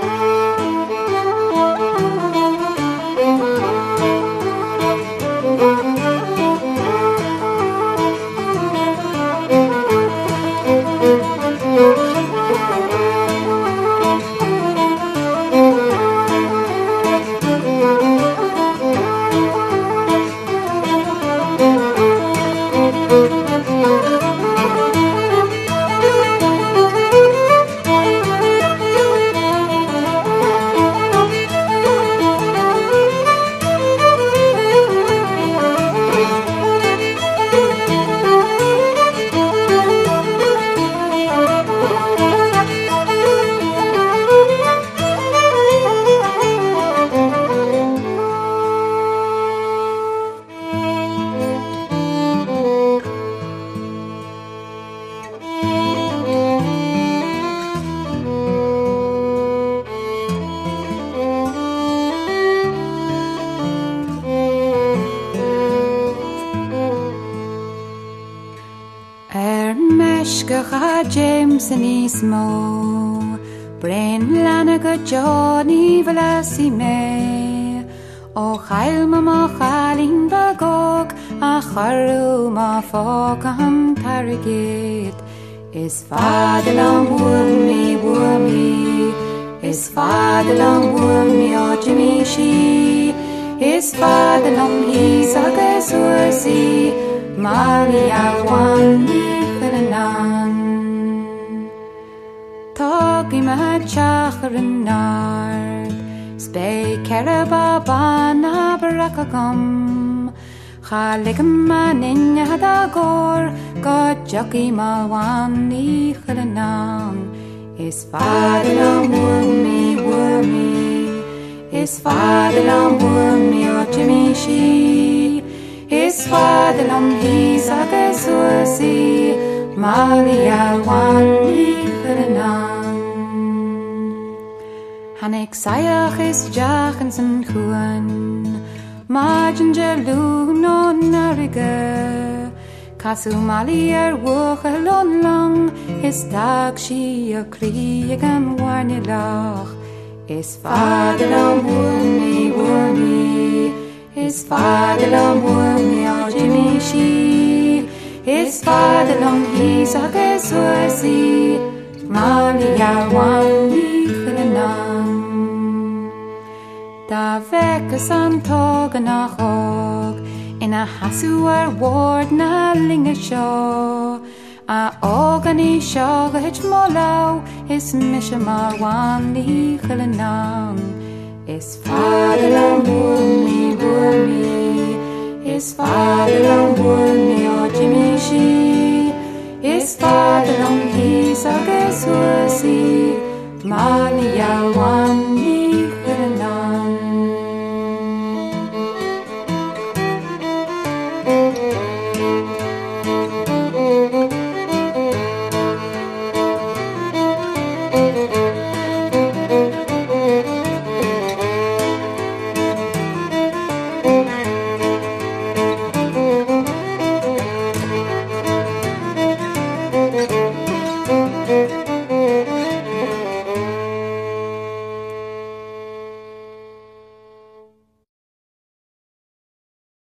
James Nismo Brain Lanaga Johnny Velasime O Chail Mama Chalin Bagog A Charu Ma Fogam Tarigit Is Fadalam Wormy Is Fadalam Wormy O Jimmy She Is Fadalam Hisaga Sursi Maria Wani Khananan Togi ma chachrin nard Spey kerababa na barakagam Chaligam ma ninya da gor God jockey ma wani khalanan Is fadalam wormy Is fadalam wormy o Jimmy She Is fadalam hisaga sursi Maria wani Hanek sayach is jachens en chuan Margin jelu no nariga Kasu mali wuchalon lang Is dag she a krieg am warnilach Is fadalam wormy Is fadalam wormy o Jimmy She Is fadalam hisaga sursi Maria wani khalanan Da vekas an tog na chog In a hasuar ward na linga shaw A ogani shaw hich molau Is mishamar wani khalanan Is fadalam wormy Is fadalam wormy o Jimmy She Is fadalam